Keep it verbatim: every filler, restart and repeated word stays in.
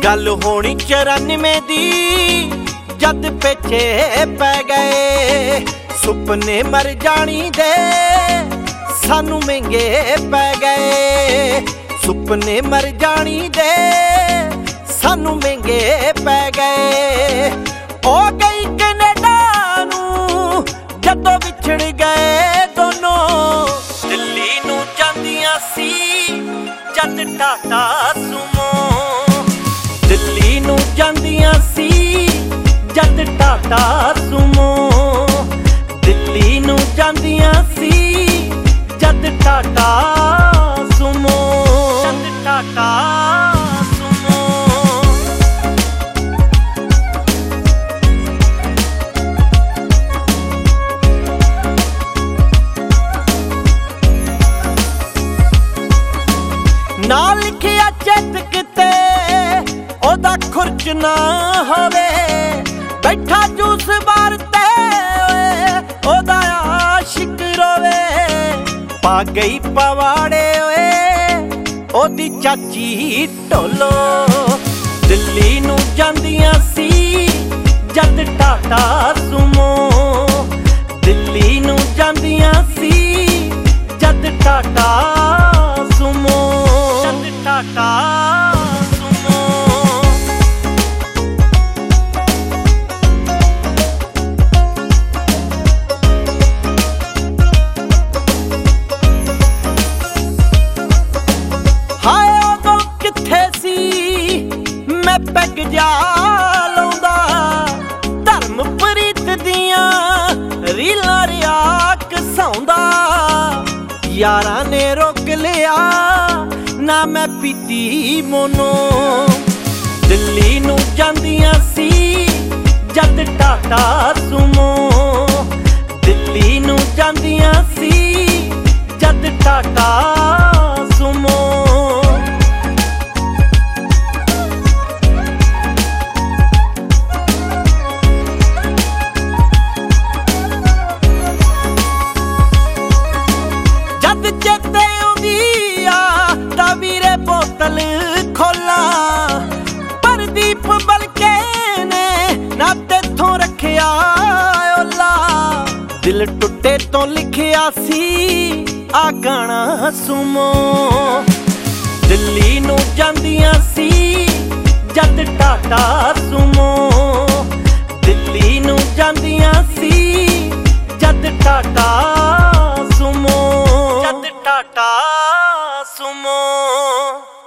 गल होनी चौरानवे दी जद पिछे पै गए सुपने मर जानी दे सानू महंगे पै गए सुपने मर जानी दे सानू महंगे पै गए। ओ गई कनेडा नू जदों विछड़ गए दोनों दिल्ली नू जांदियां सी जद टाटा सुमो दिल्ली नू जांदियां सी जद टाटा सुमो दिल्ली नू जांदियां सी जद टाटा सुमो जद टाटा सुमो। ना लिखिया चेतक ते ओदा खुरच ना होवे बैठा जूस बार ते ओदा आशिक रोवे पा गई पवाड़े ओए ओदी चाची ढोलो दिल्ली नू जांदियां सी जद टाटा सुमो दिल्ली नू जांदियां सी जद टाटा सुमो जद टाटा सुमो। हाय उदों किथे सी मैं पैग जा लाउंदा धर्म प्रीत दियां रीलां रिया घसाउंदा यारां ने रोक लिया ना मैं पीती मोनो दिल्ली नू जांदियां सी जद टाटा सुमो दिल्ली नू जांदियां सी जद टाटा सुमो। जद चेते आउंदी आ तां वीरे बोतल खोला परदीप बलके ने ना तेथों रखिया ओला दिल टुटे तो लिखिया सी आ गाना सुमो दिल्ली नू जांदियां सी जद टाटा सुमो दिल्ली नू जांदियां सी जद टाटा सुमो जद टाटा सुमो।